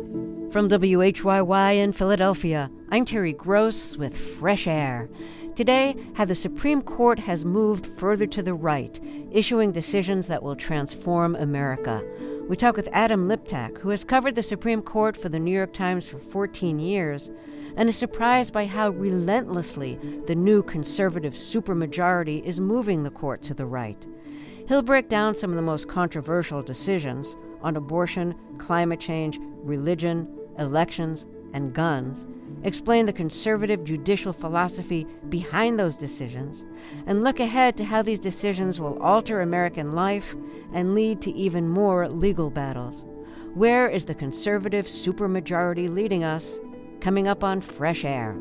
From WHYY in Philadelphia, I'm Terry Gross with Fresh Air. Today, how the Supreme Court has moved further to the right, issuing decisions that will transform America. We talk with Adam Liptak, who has covered the Supreme Court for the New York Times for 14 years, and is surprised by how relentlessly the new conservative supermajority is moving the court to the right. He'll break down some of the most controversial decisions on abortion, climate change, religion, elections, and guns, explain the conservative judicial philosophy behind those decisions, and look ahead to how these decisions will alter American life and lead to even more legal battles. Where is the conservative supermajority leading us? Coming up on Fresh Air.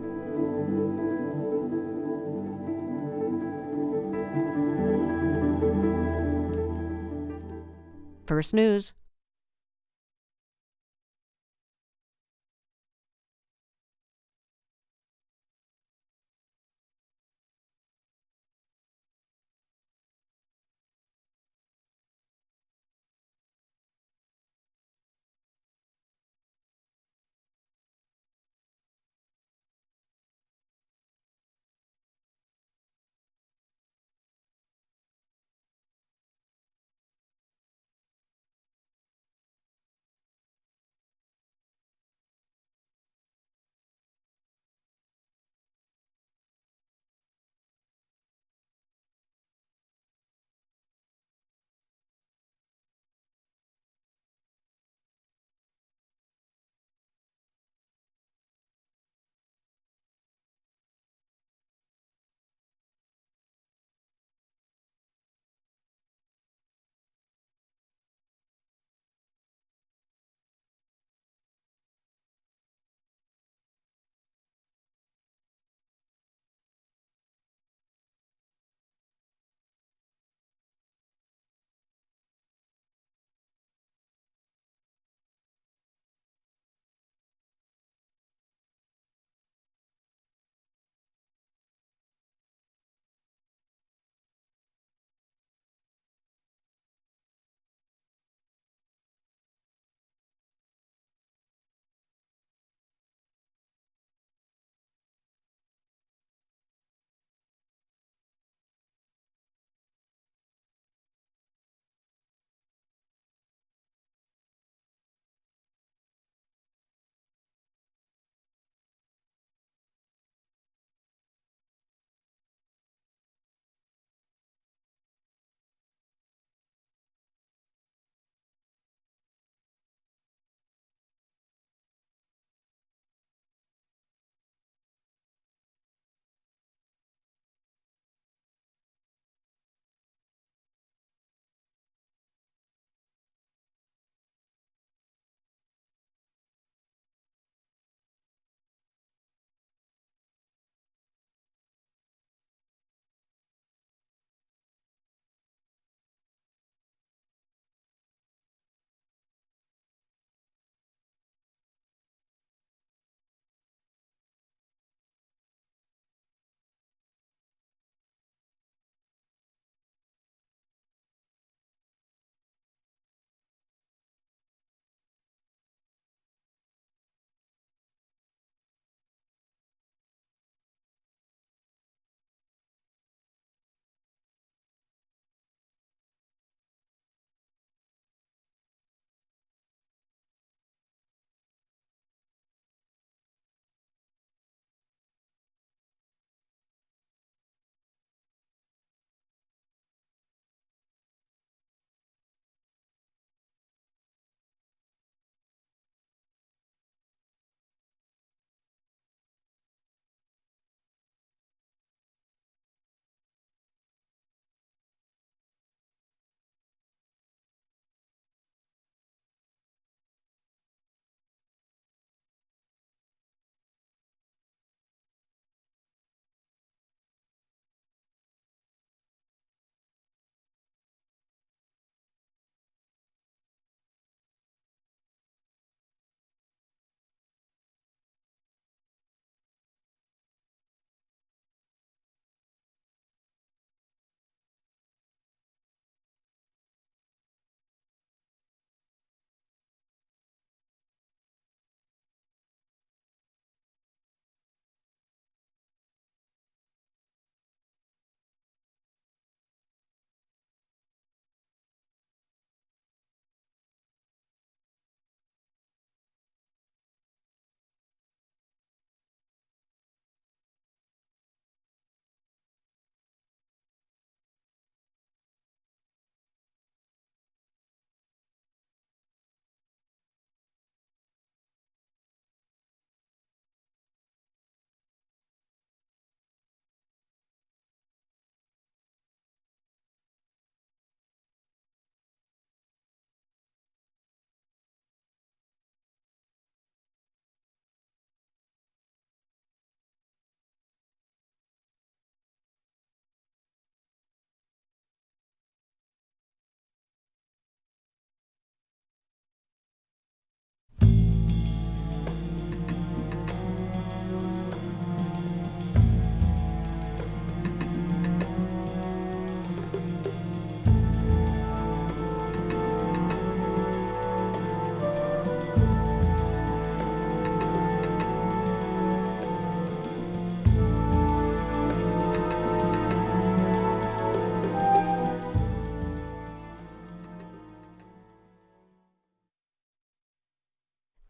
First News.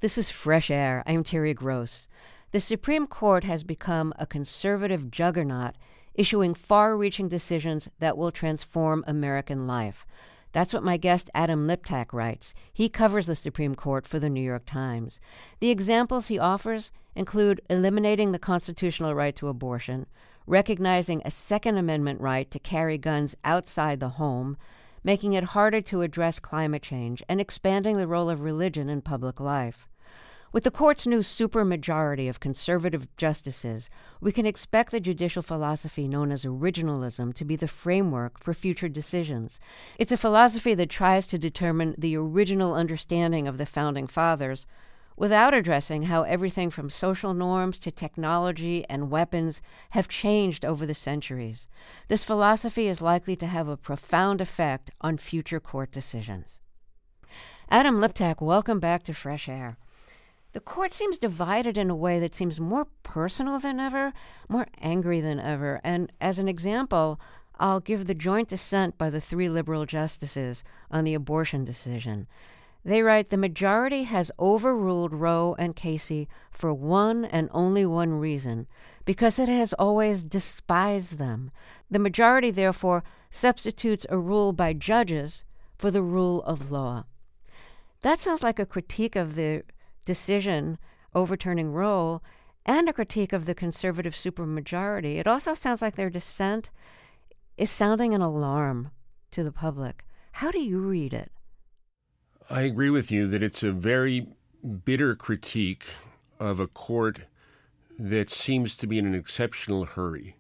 This is Fresh Air. I'm Terry Gross. The Supreme Court has become a conservative juggernaut, issuing far-reaching decisions that will transform American life. That's what my guest Adam Liptak writes. He covers the Supreme Court for the New York Times. The examples he offers include eliminating the constitutional right to abortion, recognizing a Second Amendment right to carry guns outside the home, making it harder to address climate change, and expanding the role of religion in public life. With the court's new supermajority of conservative justices, we can expect the judicial philosophy known as originalism to be the framework for future decisions. It's a philosophy that tries to determine the original understanding of the Founding Fathers without addressing how everything from social norms to technology and weapons have changed over the centuries. This philosophy is likely to have a profound effect on future court decisions. Adam Liptak, welcome back to Fresh Air. The court seems divided in a way that seems more personal than ever, more angry than ever. And as an example, I'll give the joint dissent by the 3 liberal justices on the abortion decision. They write, "The majority has overruled Roe and Casey for one and only one reason, because it has always despised them. The majority, therefore, substitutes a rule by judges for the rule of law." That sounds like a critique of the decision overturning Roe and a critique of the conservative supermajority. It also sounds like their dissent is sounding an alarm to the public. How do you read it? I agree with you that it's a very bitter critique of a court that seems to be in an exceptional hurry.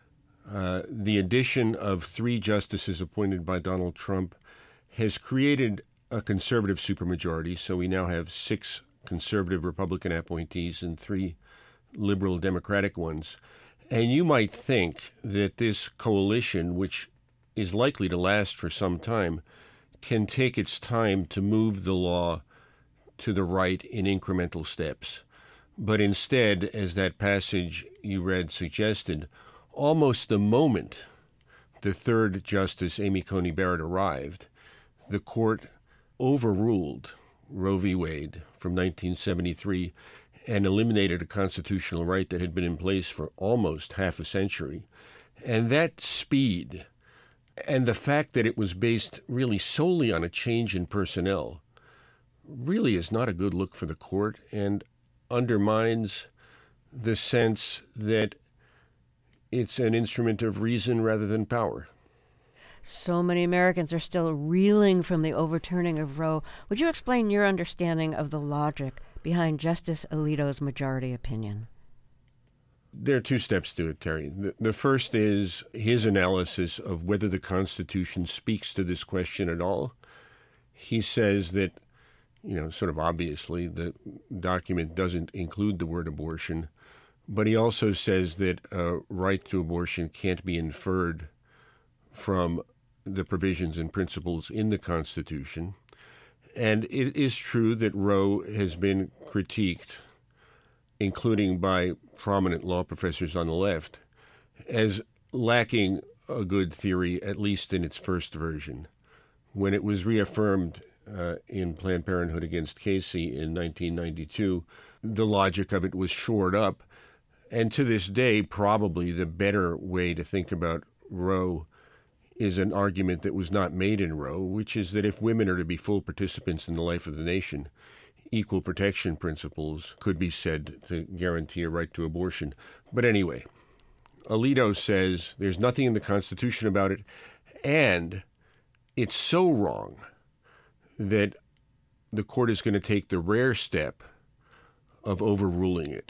The addition of 3 justices appointed by Donald Trump has created a conservative supermajority, so we now have 6 conservative Republican appointees and 3 liberal Democratic ones. And you might think that this coalition, which is likely to last for some time, can take its time to move the law to the right in incremental steps. But instead, as that passage you read suggested, almost the moment the 3rd Justice, Amy Coney Barrett, arrived, the court overruled Roe v. Wade from 1973 and eliminated a constitutional right that had been in place for almost half a century. And that speed and the fact that it was based really solely on a change in personnel really is not a good look for the court and undermines the sense that it's an instrument of reason rather than power. So many Americans are still reeling from the overturning of Roe. Would you explain your understanding of the logic behind Justice Alito's majority opinion? There are 2 steps to it, Terry. The first is his analysis of whether the Constitution speaks to this question at all. He says that, sort of obviously, the document doesn't include the word abortion, but he also says that a right to abortion can't be inferred from the provisions and principles in the Constitution. And it is true that Roe has been critiqued, including by prominent law professors on the left, as lacking a good theory, at least in its first version. When it was reaffirmed in Planned Parenthood against Casey in 1992, the logic of it was shored up. And to this day, probably the better way to think about Roe is an argument that was not made in Roe, which is that if women are to be full participants in the life of the nation, equal protection principles could be said to guarantee a right to abortion. But anyway, Alito says there's nothing in the Constitution about it, and it's so wrong that the court is going to take the rare step of overruling it,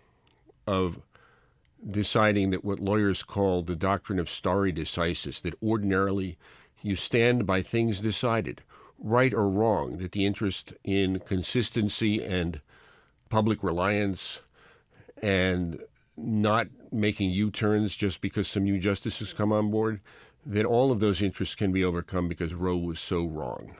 of deciding that what lawyers call the doctrine of stare decisis, that ordinarily you stand by things decided, right or wrong, that the interest in consistency and public reliance and not making U-turns just because some new justices come on board, that all of those interests can be overcome because Roe was so wrong.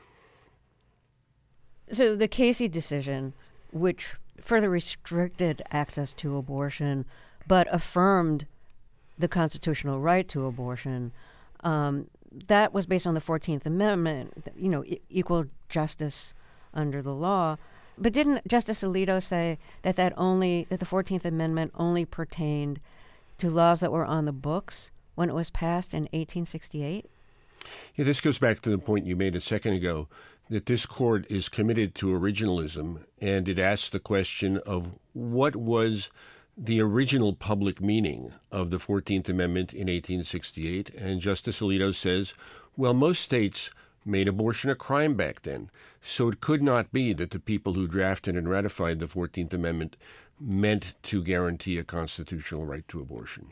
So the Casey decision, which further restricted access to abortion but affirmed the constitutional right to abortion, that was based on the 14th Amendment, equal justice under the law. But didn't Justice Alito say that the 14th Amendment only pertained to laws that were on the books when it was passed in 1868? Yeah, this goes back to the point you made a second ago, that this court is committed to originalism, and it asks the question of what was the original public meaning of the 14th Amendment in 1868. And Justice Alito says, well, most states made abortion a crime back then, so it could not be that the people who drafted and ratified the 14th Amendment meant to guarantee a constitutional right to abortion.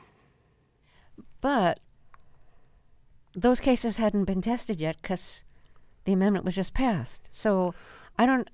But those cases hadn't been tested yet because the amendment was just passed. So I'm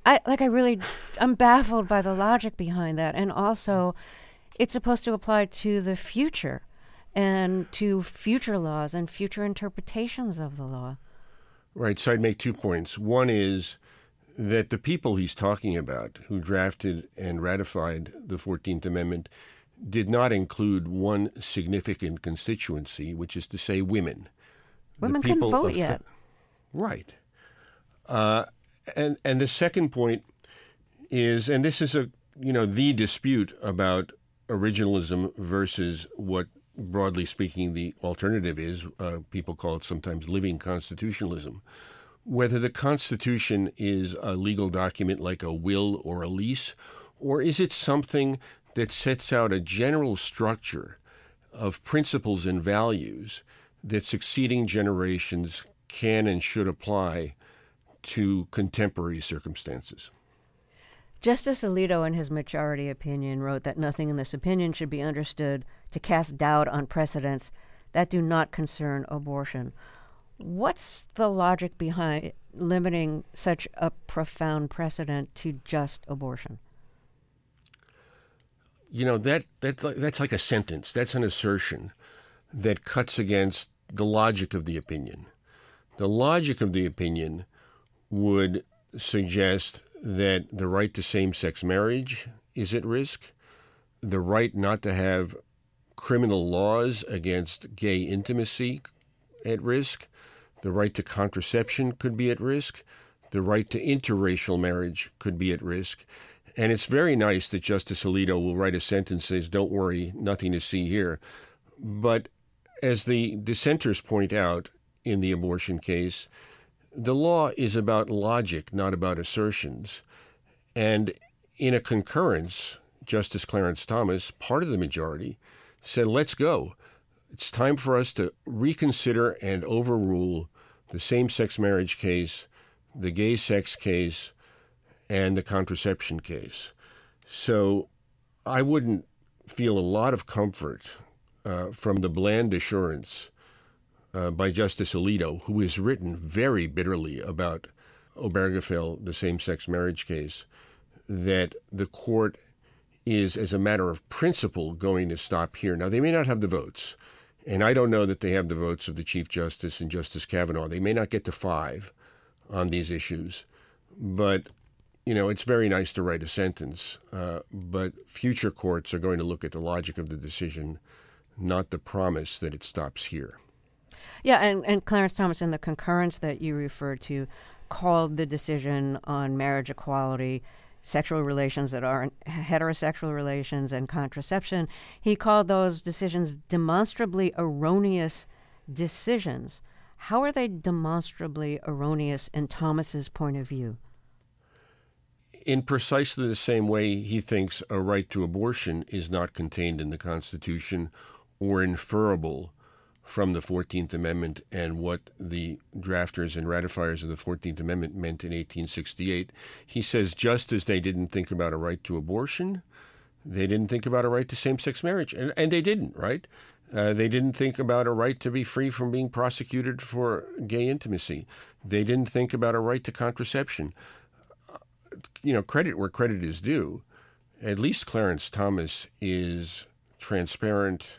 baffled by the logic behind that. And also, it's supposed to apply to the future and to future laws and future interpretations of the law. Right. So I'd make 2 points. One is that the people he's talking about who drafted and ratified the 14th Amendment did not include one significant constituency, which is to say women. Women couldn't vote yet. Right. And the second point is, and this is the dispute about originalism versus what, broadly speaking, the alternative is. People call it sometimes living constitutionalism. Whether the Constitution is a legal document like a will or a lease, or is it something that sets out a general structure of principles and values that succeeding generations can and should apply to contemporary circumstances. Justice Alito, in his majority opinion, wrote that nothing in this opinion should be understood to cast doubt on precedents that do not concern abortion. What's the logic behind limiting such a profound precedent to just abortion? That's like a sentence. That's an assertion that cuts against the logic of the opinion. The logic of the opinion would suggest that the right to same-sex marriage is at risk, the right not to have criminal laws against gay intimacy at risk, the right to contraception could be at risk, the right to interracial marriage could be at risk. And it's very nice that Justice Alito will write a sentence that says, don't worry, nothing to see here. But as the dissenters point out in the abortion case, the law is about logic, not about assertions. And in a concurrence, Justice Clarence Thomas, part of the majority, said, let's go. It's time for us to reconsider and overrule the same-sex marriage case, the gay sex case, and the contraception case. So I wouldn't feel a lot of comfort from the bland assurance by Justice Alito, who has written very bitterly about Obergefell, the same-sex marriage case, that the court is, as a matter of principle, going to stop here. Now, they may not have the votes, and I don't know that they have the votes of the Chief Justice and Justice Kavanaugh. They may not get to 5 on these issues, but it's very nice to write a sentence, but future courts are going to look at the logic of the decision, not the promise that it stops here. Yeah, and Clarence Thomas, in the concurrence that you referred to, called the decision on marriage equality, sexual relations that aren't heterosexual relations, and contraception, he called those decisions demonstrably erroneous decisions. How are they demonstrably erroneous in Thomas's point of view? In precisely the same way he thinks a right to abortion is not contained in the Constitution or inferable from the 14th Amendment and what the drafters and ratifiers of the 14th Amendment meant in 1868. He says just as they didn't think about a right to abortion, they didn't think about a right to same-sex marriage. And they didn't, right? They didn't think about a right to be free from being prosecuted for gay intimacy. They didn't think about a right to contraception. Credit where credit is due. At least Clarence Thomas is transparent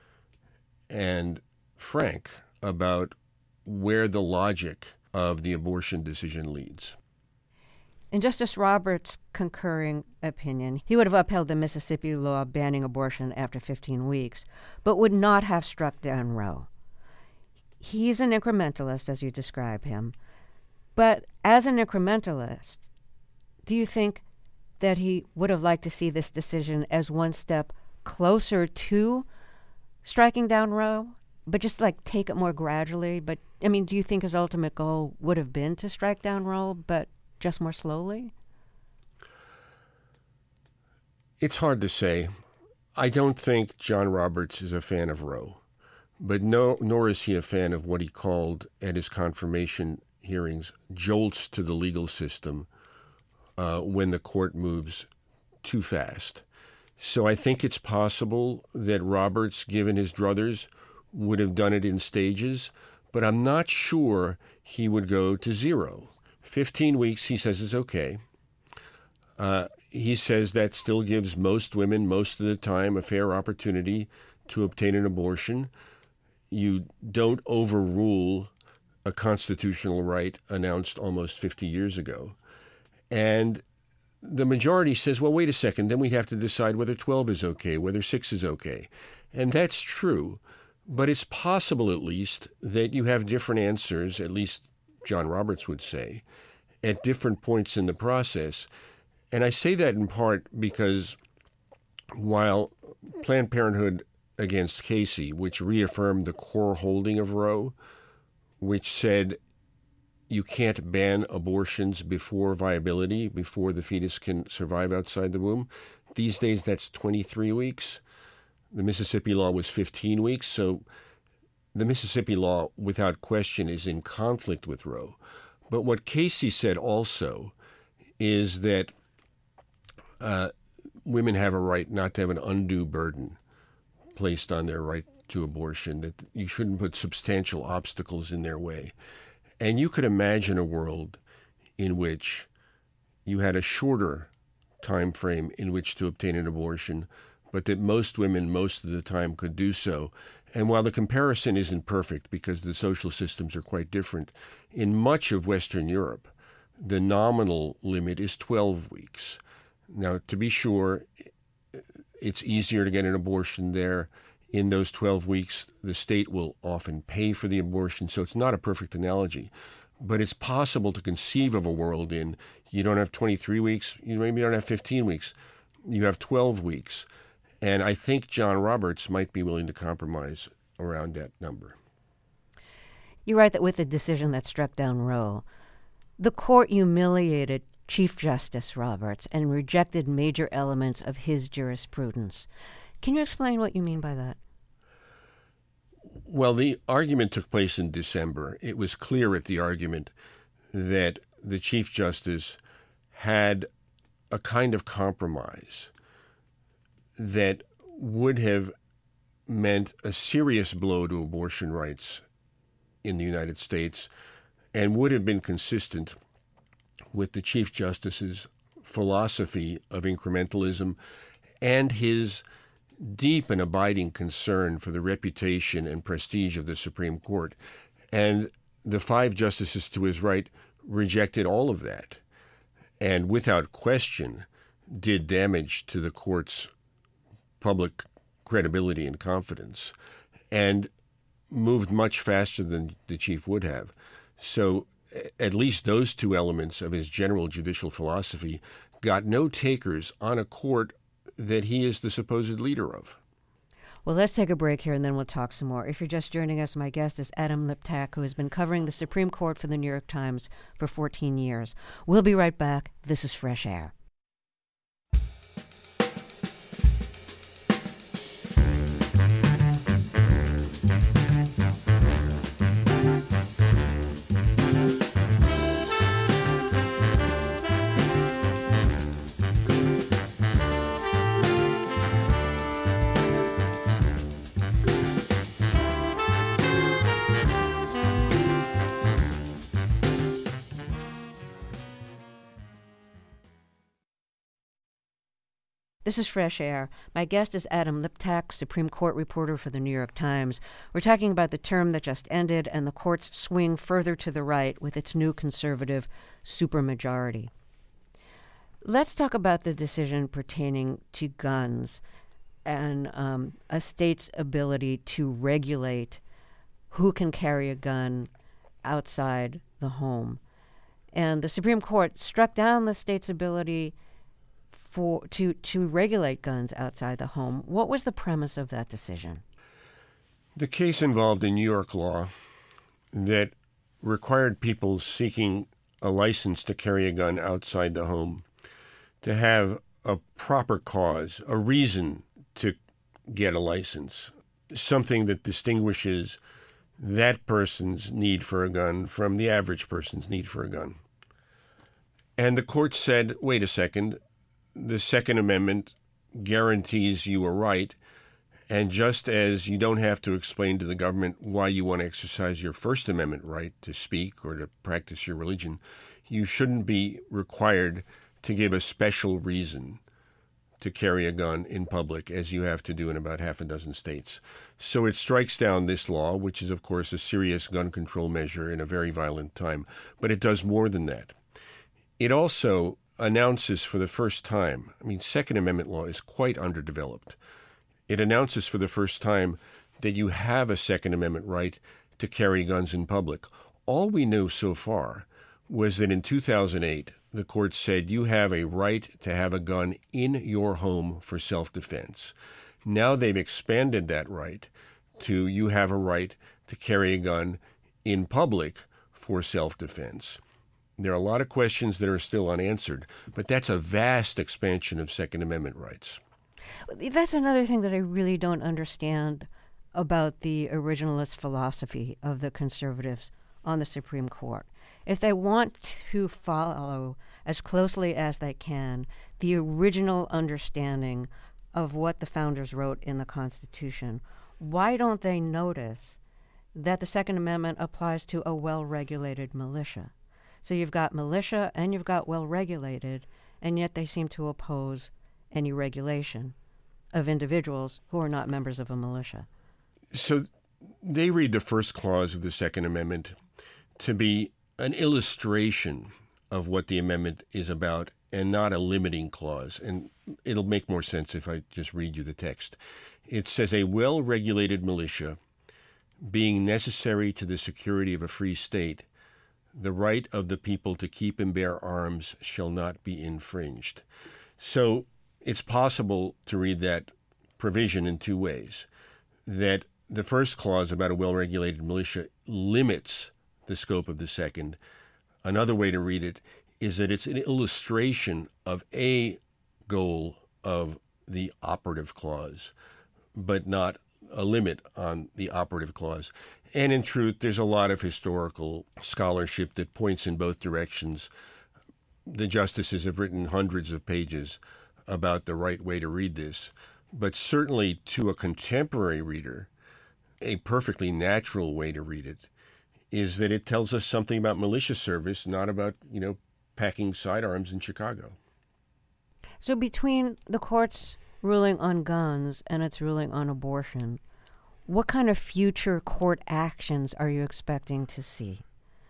and frank about where the logic of the abortion decision leads. In Justice Roberts' concurring opinion, he would have upheld the Mississippi law banning abortion after 15 weeks, but would not have struck down Roe. He's an incrementalist, as you describe him. But as an incrementalist, do you think that he would have liked to see this decision as one step closer to striking down Roe, but just like take it more gradually? But I mean, do you think his ultimate goal would have been to strike down Roe, but just more slowly? It's hard to say. I don't think John Roberts is a fan of Roe, but nor is he a fan of what he called at his confirmation hearings jolts to the legal system when the court moves too fast. So I think it's possible that Roberts, given his druthers, would have done it in stages, but I'm not sure he would go to 0. 15 weeks, he says, is okay. He says that still gives most women, most of the time, a fair opportunity to obtain an abortion. You don't overrule a constitutional right announced almost 50 years ago. And the majority says, well, wait a second, then we'd have to decide whether 12 is okay, whether 6 is okay. And that's true. But it's possible, at least, that you have different answers, at least John Roberts would say, at different points in the process. And I say that in part because while Planned Parenthood against Casey, which reaffirmed the core holding of Roe, which said you can't ban abortions before viability, before the fetus can survive outside the womb. These days, that's 23 weeks. The Mississippi law was 15 weeks. So the Mississippi law, without question, is in conflict with Roe. But what Casey said also is that women have a right not to have an undue burden placed on their right to abortion, that you shouldn't put substantial obstacles in their way. And you could imagine a world in which you had a shorter time frame in which to obtain an abortion, but that most women most of the time could do so. And while the comparison isn't perfect because the social systems are quite different, in much of Western Europe, the nominal limit is 12 weeks. Now, to be sure, it's easier to get an abortion there. In those 12 weeks, the state will often pay for the abortion, so it's not a perfect analogy. But it's possible to conceive of a world in you don't have 23 weeks, you maybe don't have 15 weeks, you have 12 weeks. And I think John Roberts might be willing to compromise around that number. You write that with the decision that struck down Roe, the court humiliated Chief Justice Roberts and rejected major elements of his jurisprudence. Can you explain what you mean by that? Well, the argument took place in December. It was clear at the argument that the Chief Justice had a kind of compromise that would have meant a serious blow to abortion rights in the United States and would have been consistent with the Chief Justice's philosophy of incrementalism and his deep and abiding concern for the reputation and prestige of the Supreme Court. And the 5 justices to his right rejected all of that and without question did damage to the court's public credibility and confidence and moved much faster than the chief would have. So at least those 2 elements of his general judicial philosophy got no takers on a court that he is the supposed leader of. Well, let's take a break here and then we'll talk some more. If you're just joining us, my guest is Adam Liptak, who has been covering the Supreme Court for the New York Times for 14 years. We'll be right back. This is Fresh Air. This is Fresh Air. My guest is Adam Liptak, Supreme Court reporter for the New York Times. We're talking about the term that just ended and the court's swing further to the right with its new conservative supermajority. Let's talk about the decision pertaining to guns and a state's ability to regulate who can carry a gun outside the home. And the Supreme Court struck down the state's ability to regulate guns outside the home. What was the premise of that decision? The case involved a New York law that required people seeking a license to carry a gun outside the home to have a proper cause, a reason to get a license, something that distinguishes that person's need for a gun from the average person's need for a gun. And the court said, wait a second, the Second Amendment guarantees you a right, and just as you don't have to explain to the government why you want to exercise your First Amendment right to speak or to practice your religion, you shouldn't be required to give a special reason to carry a gun in public, as you have to do in about half a dozen states. So it strikes down this law, which is, of course, a serious gun control measure in a very violent time. But it does more than that. It also announces for the first time, Second Amendment law is quite underdeveloped. It announces for the first time that you have a Second Amendment right to carry guns in public. All we knew so far was that in 2008, the court said you have a right to have a gun in your home for self-defense. Now they've expanded that right to you have a right to carry a gun in public for self-defense. There are a lot of questions that are still unanswered, but that's a vast expansion of Second Amendment rights. That's another thing that I really don't understand about the originalist philosophy of the conservatives on the Supreme Court. If they want to follow as closely as they can the original understanding of what the founders wrote in the Constitution, why don't they notice that the Second Amendment applies to a well-regulated militia? So you've got militia and you've got well-regulated, and yet they seem to oppose any regulation of individuals who are not members of a militia. So they read the first clause of the Second Amendment to be an illustration of what the amendment is about and not a limiting clause. And it'll make more sense if I just read you the text. It says, a well-regulated militia being necessary to the security of a free state, the right of the people to keep and bear arms shall not be infringed. So it's possible to read that provision in two ways. That the first clause about a well-regulated militia limits the scope of the second. Another way to read it is that it's an illustration of a goal of the operative clause, but not a limit on the operative clause. And in truth, there's a lot of historical scholarship that points in both directions. The justices have written hundreds of pages about the right way to read this, but certainly to a contemporary reader, a perfectly natural way to read it is that it tells us something about militia service, not about, packing sidearms in Chicago. So between the court's ruling on guns and its ruling on abortion, what kind of future court actions are you expecting to see?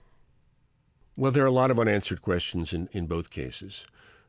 Well, there are a lot of unanswered questions in both cases.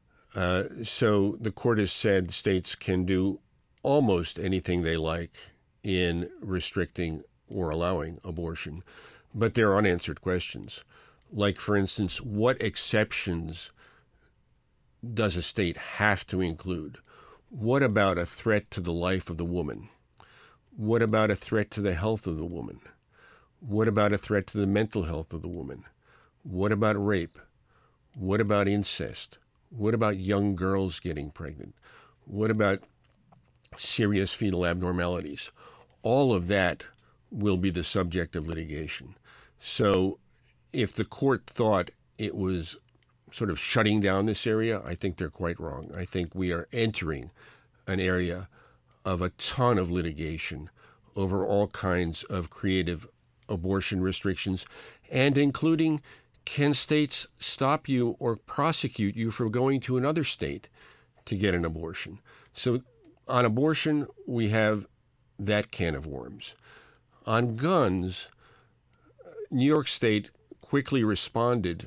So the court has said states can do almost anything they like in restricting or allowing abortion. But there are unanswered questions. Like, for instance, what exceptions does a state have to include? What about a threat to the life of the woman? What about a threat to the health of the woman? What about a threat to the mental health of the woman? What about rape? What about incest? What about young girls getting pregnant? What about serious fetal abnormalities? All of that will be the subject of litigation. So if the court thought it was sort of shutting down this area, I think they're quite wrong. I think we are entering an area of a ton of litigation over all kinds of creative abortion restrictions, and including, can states stop you or prosecute you from going to another state to get an abortion? So on abortion, we have that can of worms. On guns, New York State quickly responded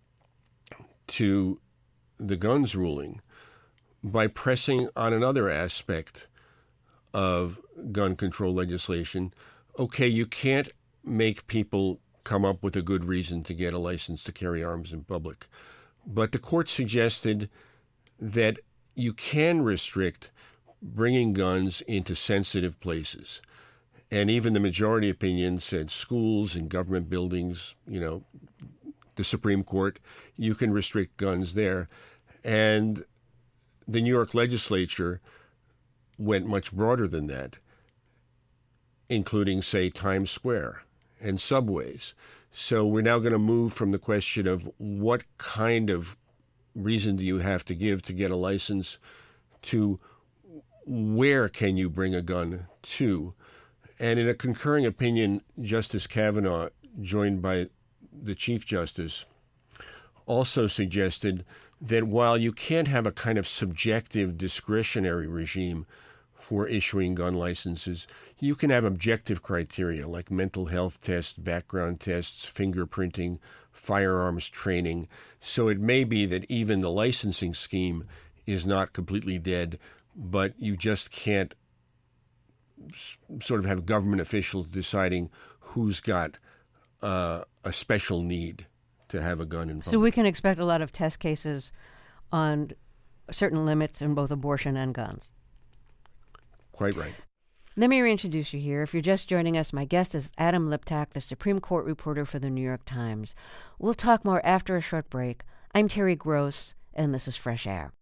to the guns ruling by pressing on another aspect of gun control legislation. Okay, you can't make people come up with a good reason to get a license to carry arms in public. But the court suggested that you can restrict bringing guns into sensitive places. And even the majority opinion said schools and government buildings, the Supreme Court, you can restrict guns there. And the New York legislature went much broader than that, including, say, Times Square and subways. So we're now going to move from the question of what kind of reason do you have to give to get a license to where can you bring a gun to. And in a concurring opinion, Justice Kavanaugh, joined by the Chief Justice, also suggested that while you can't have a kind of subjective discretionary regime for issuing gun licenses, you can have objective criteria like mental health tests, background tests, fingerprinting, firearms training. So it may be that even the licensing scheme is not completely dead, but you just can't sort of have government officials deciding who's got a special need to have a gun in public. So we can expect a lot of test cases on certain limits in both abortion and guns. Quite right. Let me reintroduce you here. If you're just joining us, my guest is Adam Liptak, the Supreme Court reporter for the New York Times. We'll talk more after a short break. I'm Terry Gross, and this is Fresh Air.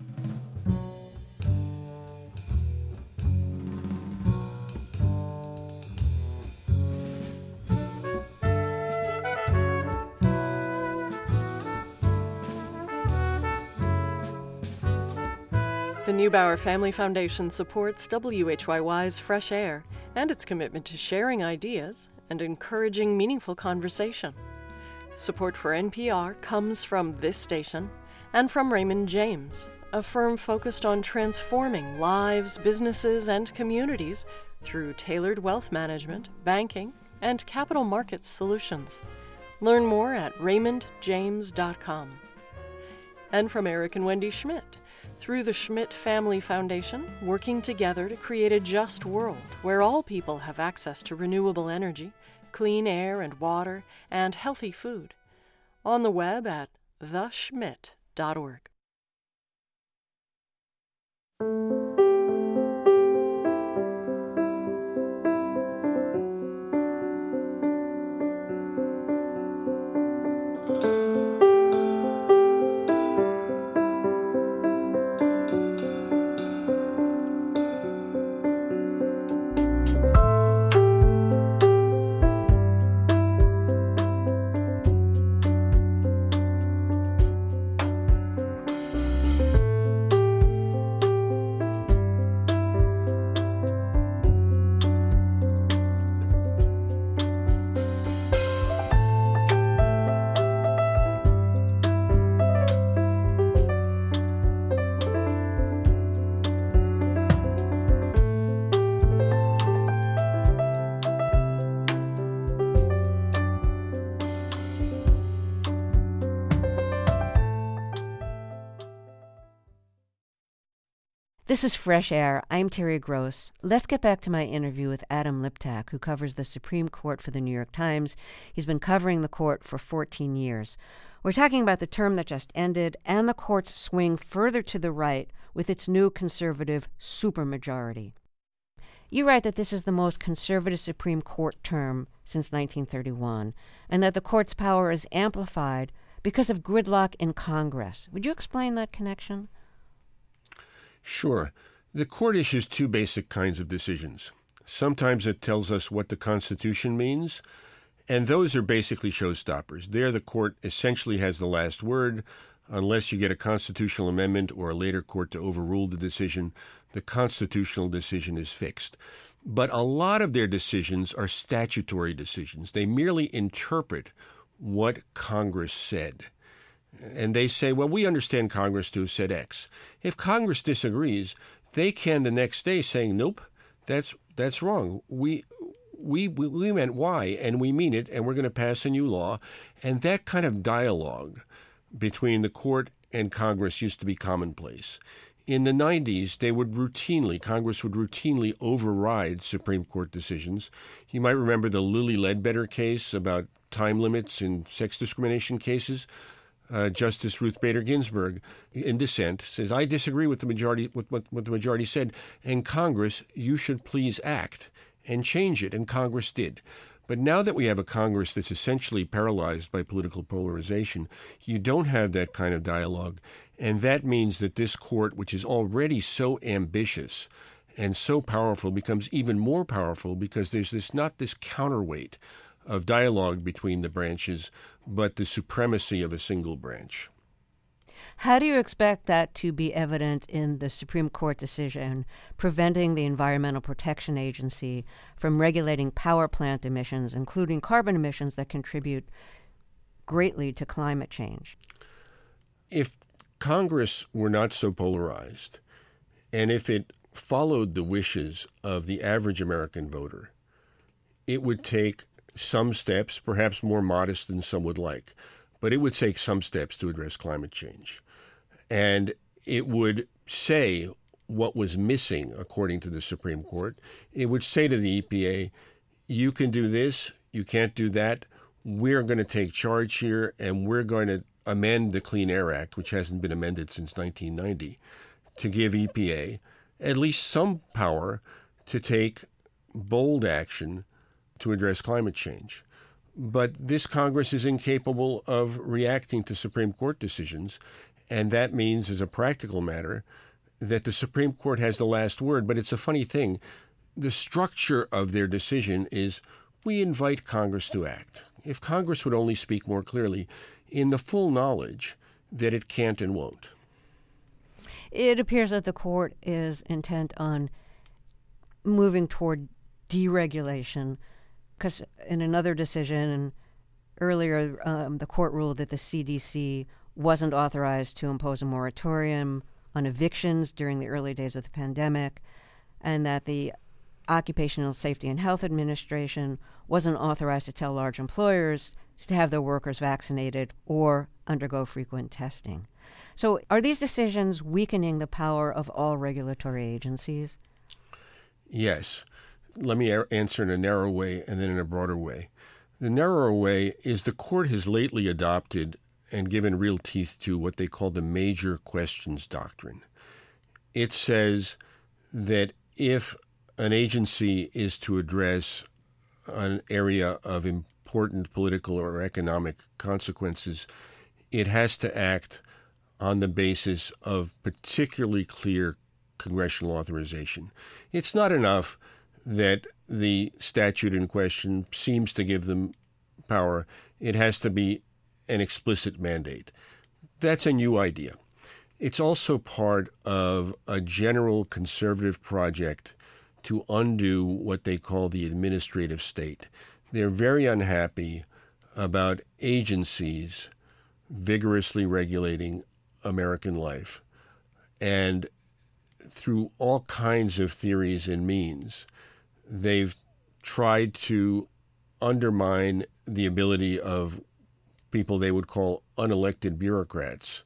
The Neubauer Family Foundation supports WHYY's Fresh Air and its commitment to sharing ideas and encouraging meaningful conversation. Support for NPR comes from this station and from Raymond James, a firm focused on transforming lives, businesses, and communities through tailored wealth management, banking, and capital markets solutions. Learn more at raymondjames.com. And from Eric and Wendy Schmidt, through the Schmidt Family Foundation, working together to create a just world where all people have access to renewable energy, clean air and water, and healthy food. On the web at theschmidt.org. This is Fresh Air. I'm Terry Gross. Let's get back to my interview with Adam Liptak, who covers the Supreme Court for the New York Times. He's been covering the court for 14 years. We're talking about the term that just ended and the court's swing further to the right with its new conservative supermajority. You write that this is the most conservative Supreme Court term since 1931, and that the court's power is amplified because of gridlock in Congress. Would you explain that connection? Sure. The court issues two basic kinds of decisions. Sometimes it tells us what the Constitution means, and those are basically showstoppers. There, the court essentially has the last word. Unless you get a constitutional amendment or a later court to overrule the decision, the constitutional decision is fixed. But a lot of their decisions are statutory decisions. They merely interpret what Congress said. And they say, well, we understand Congress to have said X. If Congress disagrees, they can the next day saying, nope, that's wrong. We meant Y, and we mean it, and we're going to pass a new law. And that kind of dialogue between the court and Congress used to be commonplace. In the 90s, Congress would routinely override Supreme Court decisions. You might remember the Lilly Ledbetter case about time limits in sex discrimination cases. Justice Ruth Bader Ginsburg, in dissent, says, I disagree with the majority, with what the majority said, and Congress, you should please act and change it, and Congress did. But now that we have a Congress that's essentially paralyzed by political polarization, you don't have that kind of dialogue, and that means that this court, which is already so ambitious and so powerful, becomes even more powerful because there's not this counterweight of dialogue between the branches, but the supremacy of a single branch. How do you expect that to be evident in the Supreme Court decision preventing the Environmental Protection Agency from regulating power plant emissions, including carbon emissions that contribute greatly to climate change? If Congress were not so polarized, and if it followed the wishes of the average American voter, it would take some steps, perhaps more modest than some would like, but it would take some steps to address climate change. And it would say what was missing, according to the Supreme Court. It would say to the EPA, you can do this, you can't do that. We're going to take charge here, and we're going to amend the Clean Air Act, which hasn't been amended since 1990, to give EPA at least some power to take bold action to address climate change. But this Congress is incapable of reacting to Supreme Court decisions, and that means, as a practical matter, that the Supreme Court has the last word. But it's a funny thing. The structure of their decision is, we invite Congress to act. If Congress would only speak more clearly, in the full knowledge that it can't and won't. It appears that the court is intent on moving toward deregulation, because in another decision earlier, the court ruled that the CDC wasn't authorized to impose a moratorium on evictions during the early days of the pandemic, and that the Occupational Safety and Health Administration wasn't authorized to tell large employers to have their workers vaccinated or undergo frequent testing. So are these decisions weakening the power of all regulatory agencies? Yes. Let me answer in a narrow way and then in a broader way. The narrower way is the court has lately adopted and given real teeth to what they call the major questions doctrine. It says that if an agency is to address an area of important political or economic consequences, it has to act on the basis of particularly clear congressional authorization. It's not enough that the statute in question seems to give them power. It has to be an explicit mandate. That's a new idea. It's also part of a general conservative project to undo what they call the administrative state. They're very unhappy about agencies vigorously regulating American life. And through all kinds of theories and means, they've tried to undermine the ability of people they would call unelected bureaucrats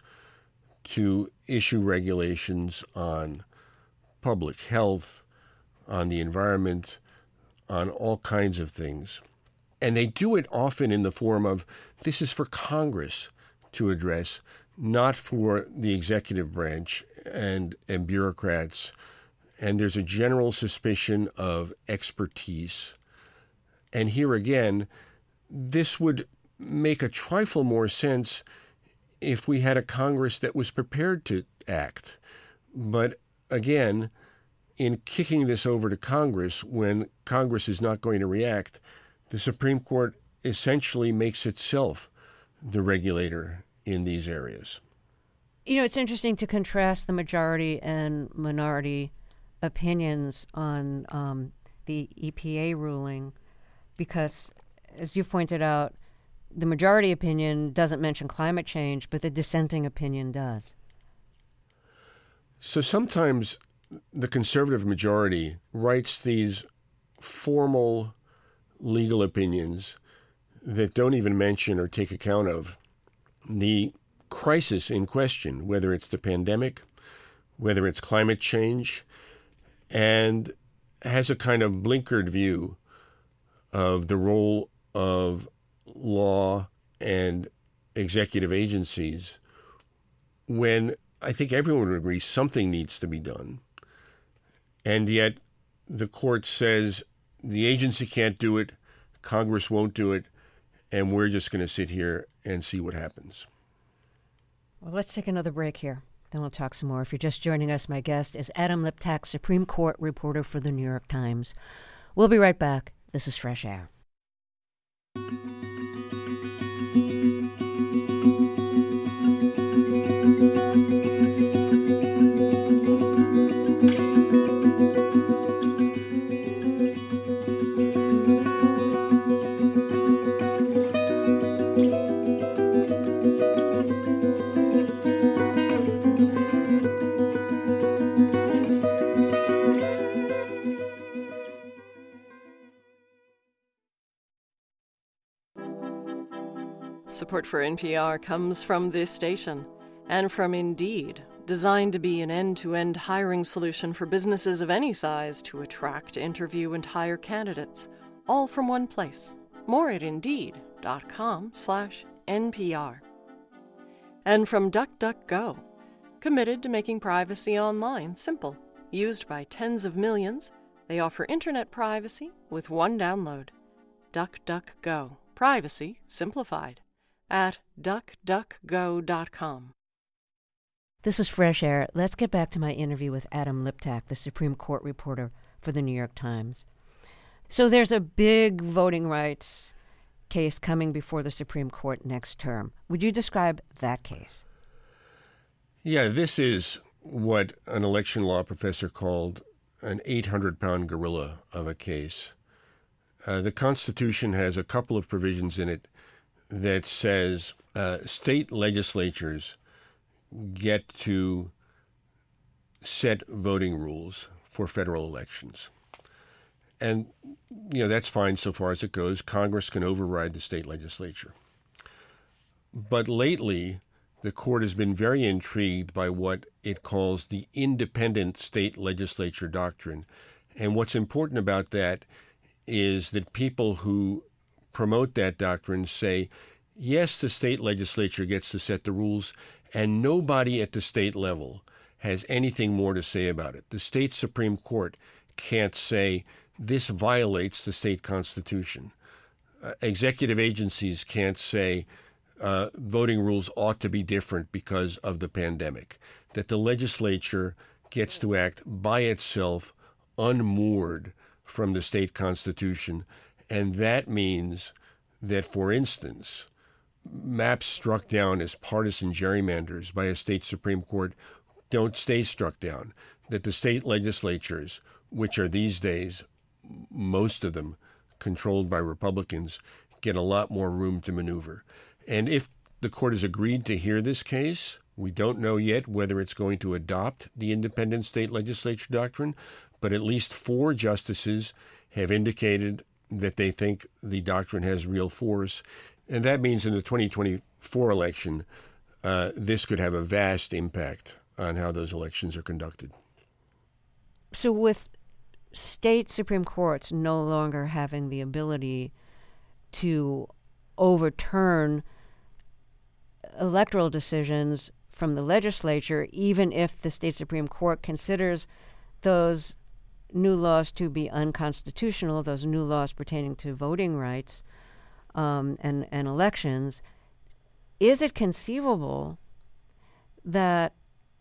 to issue regulations on public health, on the environment, on all kinds of things. And they do it often in the form of, this is for Congress to address, not for the executive branch and bureaucrats. And there's a general suspicion of expertise. And here again, this would make a trifle more sense if we had a Congress that was prepared to act. But again, in kicking this over to Congress when Congress is not going to react, the Supreme Court essentially makes itself the regulator in these areas. You know, it's interesting to contrast the majority and minority opinions on the EPA ruling because, as you've pointed out, the majority opinion doesn't mention climate change, but the dissenting opinion does. So sometimes the conservative majority writes these formal legal opinions that don't even mention or take account of the crisis in question, whether it's the pandemic, whether it's climate change, and has a kind of blinkered view of the role of law and executive agencies when I think everyone would agree something needs to be done. And yet the court says the agency can't do it, Congress won't do it, and we're just going to sit here and see what happens. Well, let's take another break here. Then we'll talk some more. If you're just joining us, my guest is Adam Liptak, Supreme Court reporter for the New York Times. We'll be right back. This is Fresh Air. Support for NPR comes from this station and from Indeed, designed to be an end-to-end hiring solution for businesses of any size to attract, interview, and hire candidates, all from one place. More at Indeed.com/NPR. And from DuckDuckGo, committed to making privacy online simple. Used by tens of millions, they offer internet privacy with one download. DuckDuckGo. Privacy simplified. At duckduckgo.com. This is Fresh Air. Let's get back to my interview with Adam Liptak, the Supreme Court reporter for the New York Times. So there's a big voting rights case coming before the Supreme Court next term. Would you describe that case? Yeah, this is what an election law professor called an 800-pound gorilla of a case. The Constitution has a couple of provisions in it that says state legislatures get to set voting rules for federal elections. And, that's fine so far as it goes. Congress can override the state legislature. But lately, the court has been very intrigued by what it calls the independent state legislature doctrine. And what's important about that is that people who promote that doctrine say, yes, the state legislature gets to set the rules, and nobody at the state level has anything more to say about it. The state Supreme Court can't say this violates the state constitution. Executive agencies can't say voting rules ought to be different because of the pandemic. That the legislature gets to act by itself, unmoored from the state constitution, and that means that, for instance, maps struck down as partisan gerrymanders by a state Supreme Court don't stay struck down, that the state legislatures, which are these days, most of them controlled by Republicans, get a lot more room to maneuver. And if the court has agreed to hear this case, we don't know yet whether it's going to adopt the independent state legislature doctrine, but at least 4 justices have indicated that they think the doctrine has real force. And that means in the 2024 election, this could have a vast impact on how those elections are conducted. So with state Supreme Courts no longer having the ability to overturn electoral decisions from the legislature, even if the state Supreme Court considers those new laws to be unconstitutional, those new laws pertaining to voting rights and elections, is it conceivable that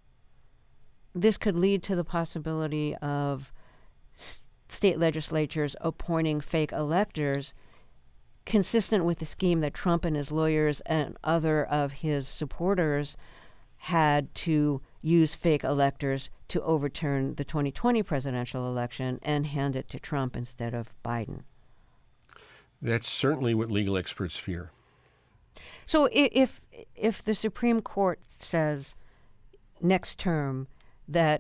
this could lead to the possibility of state legislatures appointing fake electors consistent with the scheme that Trump and his lawyers and other of his supporters had to use fake electors to overturn the 2020 presidential election and hand it to Trump instead of Biden? That's certainly what legal experts fear. So if the Supreme Court says next term that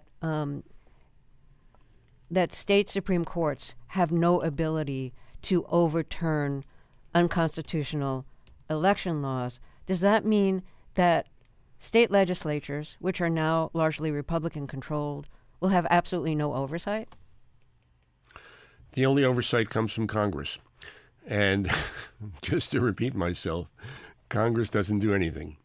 that state Supreme Courts have no ability to overturn unconstitutional election laws, does that mean that state legislatures, which are now largely Republican-controlled, will have absolutely no oversight? The only oversight comes from Congress. And just to repeat myself, Congress doesn't do anything.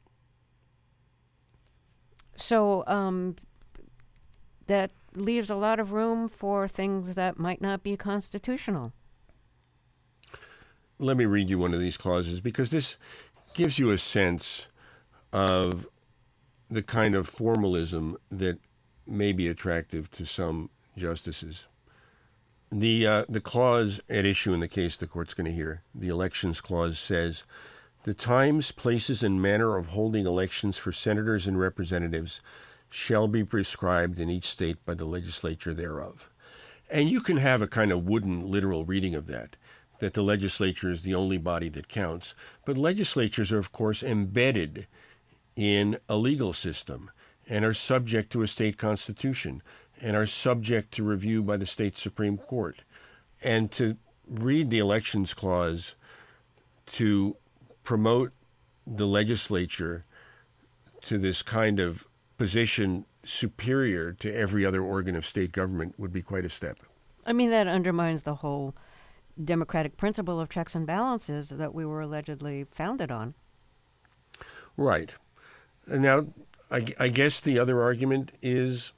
So that leaves a lot of room for things that might not be constitutional. Let me read you one of these clauses because this gives you a sense of the kind of formalism that may be attractive to some justices. The clause at issue in the case the court's going to hear, the elections clause, says, "The times, places, and manner of holding elections for senators and representatives shall be prescribed in each state by the legislature thereof." And you can have a kind of wooden, literal reading of that the legislature is the only body that counts. But legislatures are, of course, embedded in a legal system and are subject to a state constitution and are subject to review by the state Supreme Court. And to read the elections clause to promote the legislature to this kind of position superior to every other organ of state government would be quite a step. I mean, that undermines the whole democratic principle of checks and balances that we were allegedly founded on. Right. Now, I guess the other argument is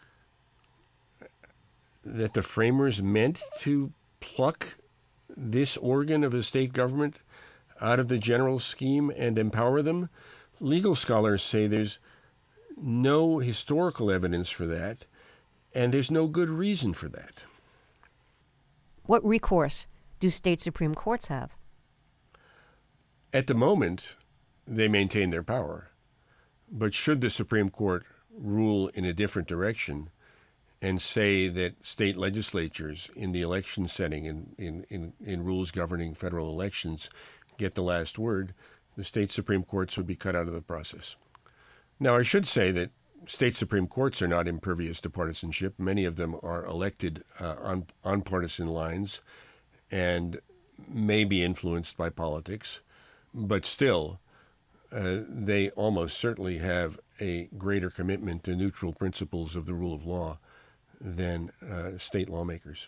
that the framers meant to pluck this organ of a state government out of the general scheme and empower them. Legal scholars say there's no historical evidence for that, and there's no good reason for that. What recourse do state Supreme Courts have? At the moment, they maintain their power. But should the Supreme Court rule in a different direction and say that state legislatures in the election setting in rules governing federal elections get the last word, the state Supreme Courts would be cut out of the process. Now, I should say that state Supreme Courts are not impervious to partisanship. Many of them are elected on partisan lines and may be influenced by politics, but still, they almost certainly have a greater commitment to neutral principles of the rule of law than state lawmakers.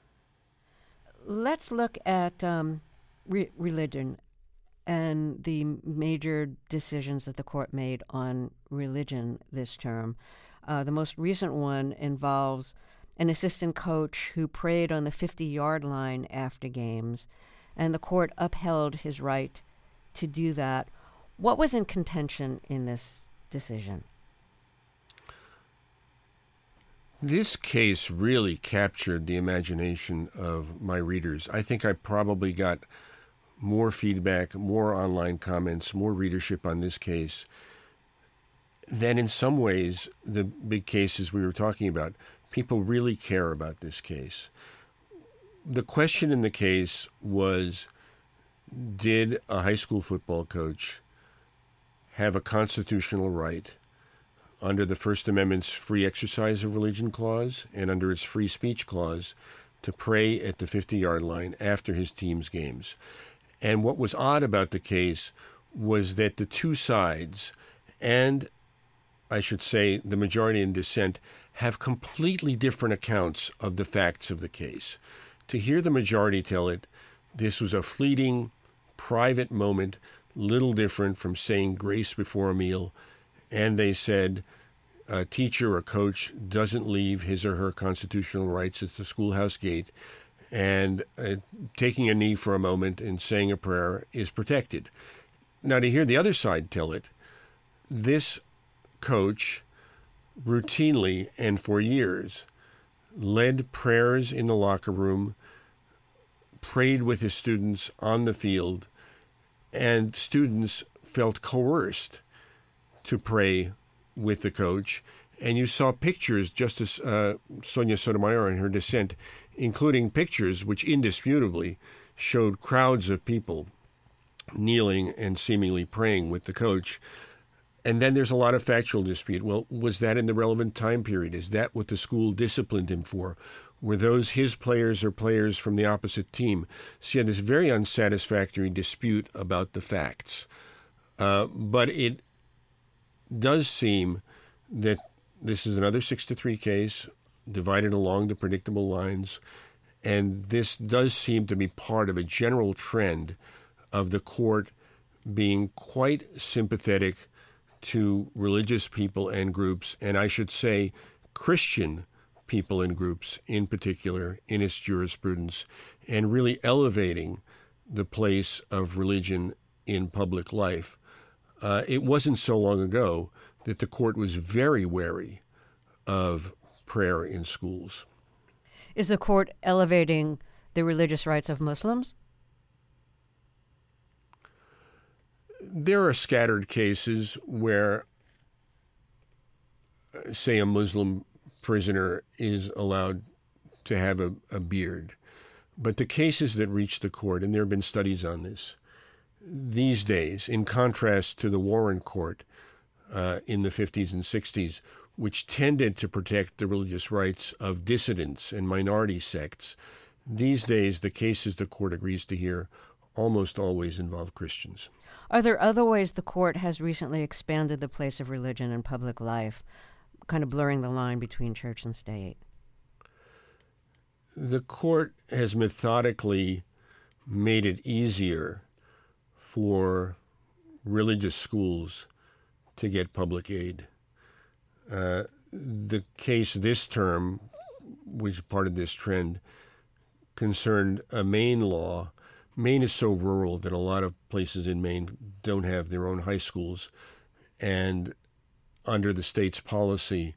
Let's look at religion and the major decisions that the court made on religion this term. The most recent one involves an assistant coach who prayed on the 50-yard line after games, and the court upheld his right to do that. What was in contention in this decision? This case really captured the imagination of my readers. I think I probably got more feedback, more online comments, more readership on this case than in some ways the big cases we were talking about. People really care about this case. The question in the case was, did a high school football coach have a constitutional right under the First Amendment's free exercise of religion clause and under its free speech clause to pray at the 50-yard line after his team's games? And what was odd about the case was that the two sides, and I should say the majority in dissent, have completely different accounts of the facts of the case. To hear the majority tell it, this was a fleeting, private moment, little different from saying grace before a meal, and they said a teacher or coach doesn't leave his or her constitutional rights at the schoolhouse gate, and taking a knee for a moment and saying a prayer is protected. Now, to hear the other side tell it, this coach routinely and for years led prayers in the locker room, prayed with his students on the field, and students felt coerced to pray with the coach. And you saw pictures, Justice Sonia Sotomayor in her dissent, including pictures which indisputably showed crowds of people kneeling and seemingly praying with the coach. And then there's a lot of factual dispute. Well, was that in the relevant time period? Is that what the school disciplined him for? Were those his players or players from the opposite team? So you had this very unsatisfactory dispute about the facts. But it does seem that this is another 6-3 case, divided along the predictable lines, and this does seem to be part of a general trend of the court being quite sympathetic to religious people and groups, and I should say Christian people and groups in particular in its jurisprudence, and really elevating the place of religion in public life. It wasn't so long ago that the court was very wary of prayer in schools. Is the court elevating the religious rights of Muslims? There are scattered cases where, say, a Muslim prisoner is allowed to have a beard. But the cases that reach the court, and there have been studies on this, these days, in contrast to the Warren Court in the 50s and 60s, which tended to protect the religious rights of dissidents and minority sects, these days the cases the court agrees to hear almost always involve Christians. Are there other ways the court has recently expanded the place of religion in public life, kind of blurring the line between church and state? The court has methodically made it easier for religious schools to get public aid. The case this term, which is part of this trend, concerned a Maine law. Maine is so rural that a lot of places in Maine don't have their own high schools, and under the state's policy,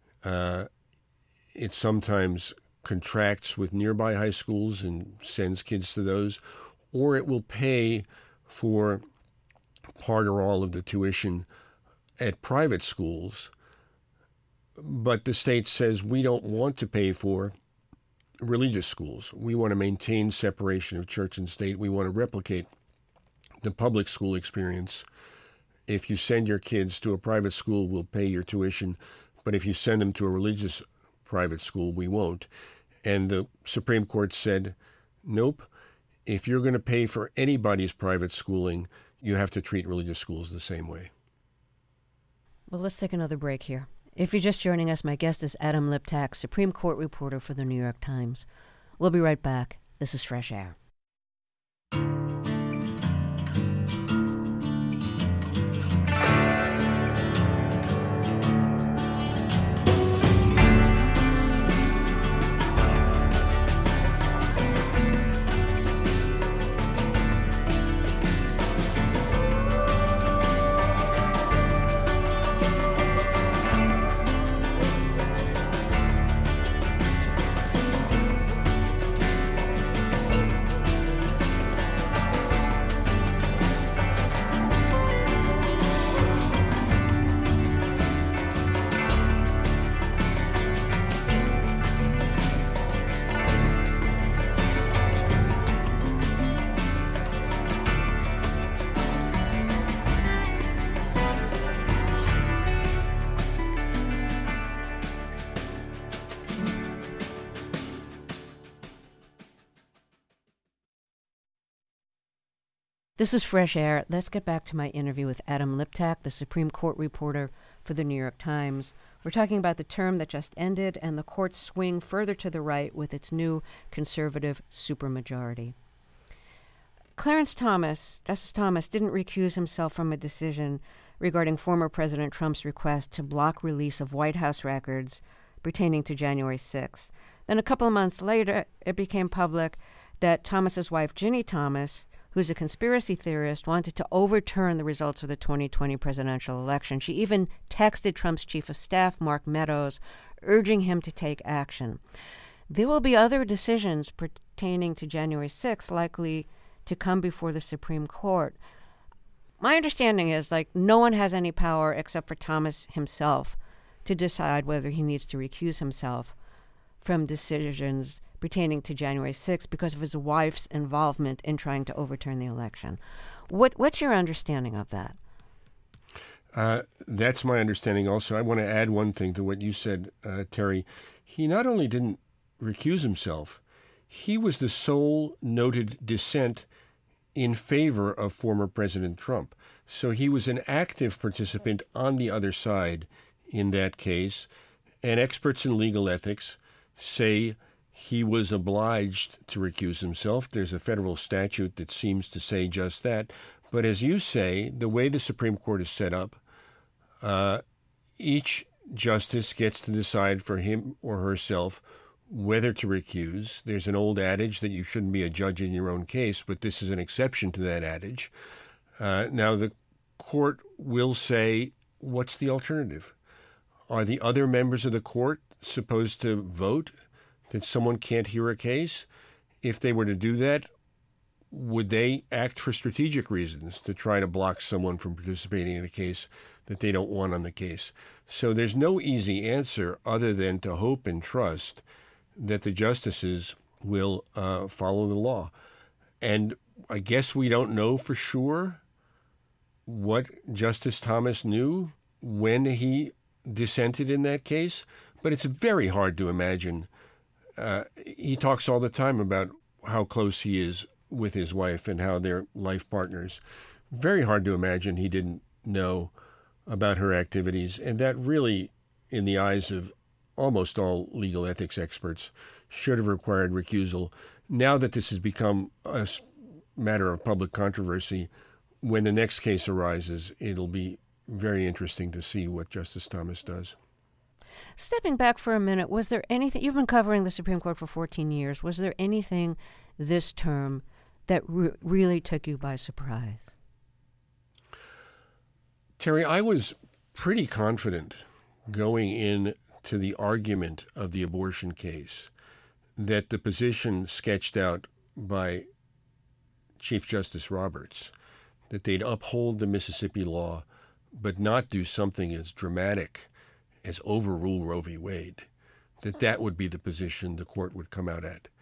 it sometimes contracts with nearby high schools and sends kids to those, or it will pay for part or all of the tuition at private schools. But the state says we don't want to pay for religious schools. We want to maintain separation of church and state. We want to replicate the public school experience. If you send your kids to a private school, we'll pay your tuition. But if you send them to a religious private school, we won't. And the Supreme Court said, nope, if you're going to pay for anybody's private schooling, you have to treat religious schools the same way. Well, let's take another break here. If you're just joining us, my guest is Adam Liptak, Supreme Court reporter for the New York Times. We'll be right back. This is Fresh Air. This is Fresh Air. Let's get back to my interview with Adam Liptak, the Supreme Court reporter for the New York Times. We're talking about the term that just ended and the court's swing further to the right with its new conservative supermajority. Clarence Thomas, Justice Thomas, didn't recuse himself from a decision regarding former President Trump's request to block release of White House records pertaining to January 6th. Then a couple of months later, it became public that Thomas's wife, Ginny Thomas, who's a conspiracy theorist, wanted to overturn the results of the 2020 presidential election. She even texted Trump's chief of staff, Mark Meadows, urging him to take action. There will be other decisions pertaining to January 6th likely to come before the Supreme Court. My understanding is, no one has any power except for Thomas himself to decide whether he needs to recuse himself from decisions pertaining to January 6th because of his wife's involvement in trying to overturn the election. What's your understanding of that? That's my understanding also. I want to add one thing to what you said, Terry. He not only didn't recuse himself, he was the sole noted dissent in favor of former President Trump. So he was an active participant on the other side in that case. And experts in legal ethics say he was obliged to recuse himself. There's a federal statute that seems to say just that. But as you say, the way the Supreme Court is set up, each justice gets to decide for him or herself whether to recuse. There's an old adage that you shouldn't be a judge in your own case, but this is an exception to that adage. Now, the court will say, what's the alternative? Are the other members of the court supposed to vote that someone can't hear a case? If they were to do that, would they act for strategic reasons to try to block someone from participating in a case that they don't want on the case? So there's no easy answer other than to hope and trust that the justices will follow the law. And I guess we don't know for sure what Justice Thomas knew when he dissented in that case, but it's very hard to imagine. He talks all the time about how close he is with his wife and how they're life partners. Very hard to imagine he didn't know about her activities. And that really, in the eyes of almost all legal ethics experts, should have required recusal. Now that this has become a matter of public controversy, when the next case arises, it'll be very interesting to see what Justice Thomas does. Stepping back for a minute, was there anything, you've been covering the Supreme Court for 14 years, was there anything this term that really took you by surprise? Terry, I was pretty confident going into the argument of the abortion case that the position sketched out by Chief Justice Roberts, that they'd uphold the Mississippi law but not do something as dramatic as overrule Roe v. Wade, that would be the position the court would come out at.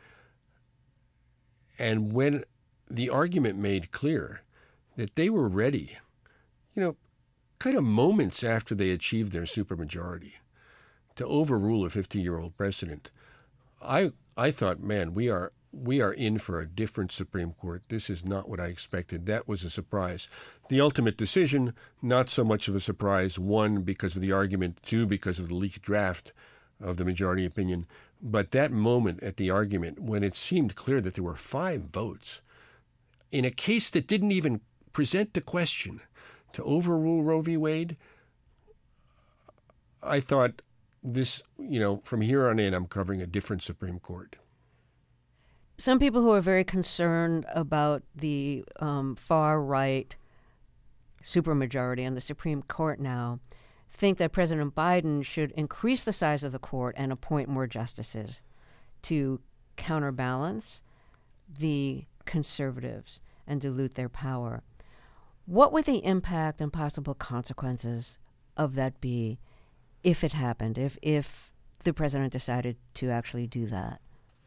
And when the argument made clear that they were ready, kind of moments after they achieved their supermajority, to overrule a 50-year-old precedent, I thought, man, we are in for a different Supreme Court. This is not what I expected. That was a surprise. The ultimate decision, not so much of a surprise, one, because of the argument, two, because of the leaked draft of the majority opinion. But that moment at the argument, when it seemed clear that there were 5 votes in a case that didn't even present the question to overrule Roe v. Wade, I thought this, from here on in, I'm covering a different Supreme Court. Some people who are very concerned about the far-right supermajority on the Supreme Court now think that President Biden should increase the size of the court and appoint more justices to counterbalance the conservatives and dilute their power. What would the impact and possible consequences of that be if it happened, if the president decided to actually do that?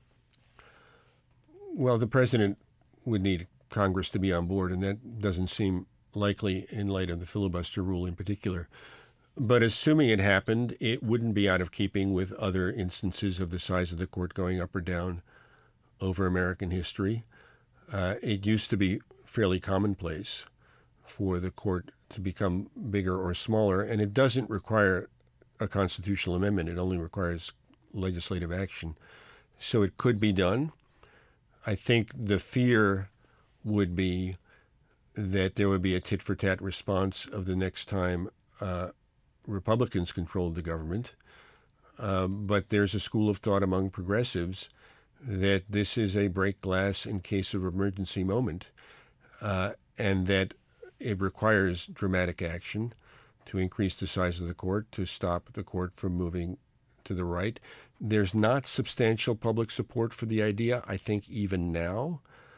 Well, the president would need Congress to be on board, and that doesn't seem likely in light of the filibuster rule in particular. But assuming it happened, it wouldn't be out of keeping with other instances of the size of the court going up or down over American history. It used to be fairly commonplace for the court to become bigger or smaller, and it doesn't require a constitutional amendment. It only requires legislative action. So it could be done. I think the fear would be that there would be a tit-for-tat response of the next time Republicans controlled the government. But there's a school of thought among progressives that this is a break glass in case of emergency moment, and that it requires dramatic action to increase the size of the court, to stop the court from moving to the right. There's not substantial public support for the idea, I think, even now.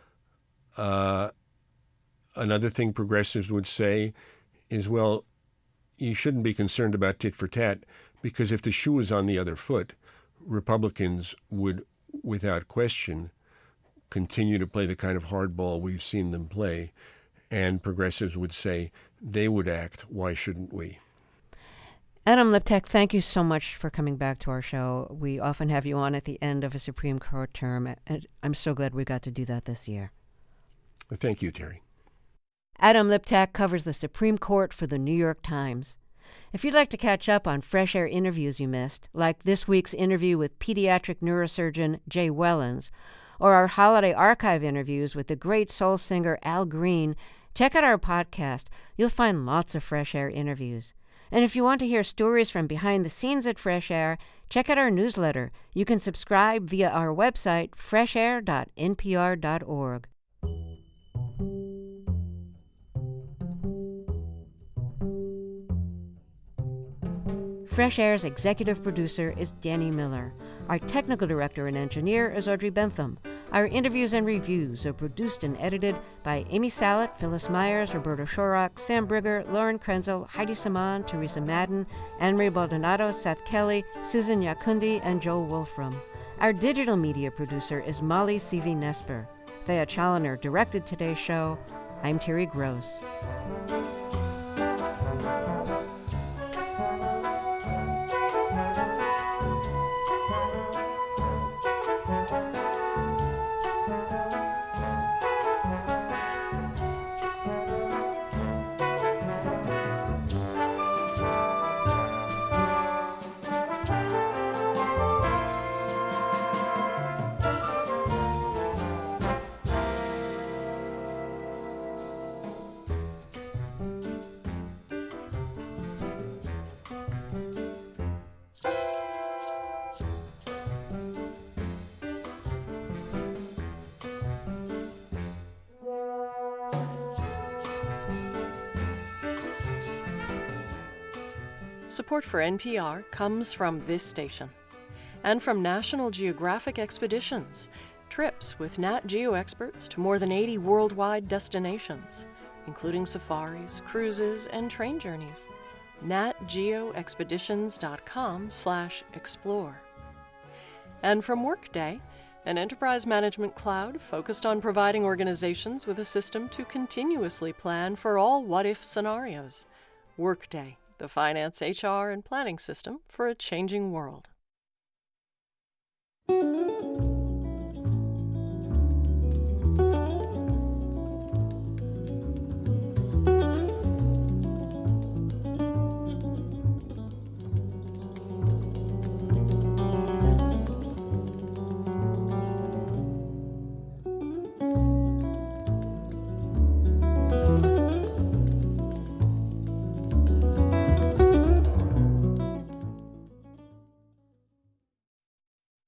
Another thing progressives would say is, well, you shouldn't be concerned about tit for tat, because if the shoe was on the other foot, Republicans would, without question, continue to play the kind of hardball we've seen them play. And progressives would say they would act. Why shouldn't we? Adam Liptak, thank you so much for coming back to our show. We often have you on at the end of a Supreme Court term, and I'm so glad we got to do that this year. Thank you, Terry. Adam Liptak covers the Supreme Court for the New York Times. If you'd like to catch up on Fresh Air interviews you missed, like this week's interview with pediatric neurosurgeon Jay Wellens, or our holiday archive interviews with the great soul singer Al Green, Check out our podcast. You'll find lots of Fresh Air interviews. And if you want to hear stories from behind the scenes at Fresh Air, check out our newsletter. You can subscribe via our website, freshair.npr.org. Fresh Air's executive producer is Danny Miller. Our technical director and engineer is Audrey Bentham. Our interviews and reviews are produced and edited by Amy Salet, Phyllis Myers, Roberta Shorrock, Sam Brigger, Lauren Krenzel, Heidi Saman, Teresa Madden, Anne-Marie Baldonado, Seth Kelly, Susan Yakundi, and Joel Wolfram. Our digital media producer is Molly Seavey-Nesper. Thea Chaloner directed today's show. I'm Terry Gross. Support for NPR comes from this station and from National Geographic Expeditions, trips with Nat Geo experts to more than 80 worldwide destinations, including safaris, cruises, and train journeys. natgeoexpeditions.com/explore. And from Workday, an enterprise management cloud focused on providing organizations with a system to continuously plan for all what-if scenarios. Workday, the finance, HR, and planning system for a changing world.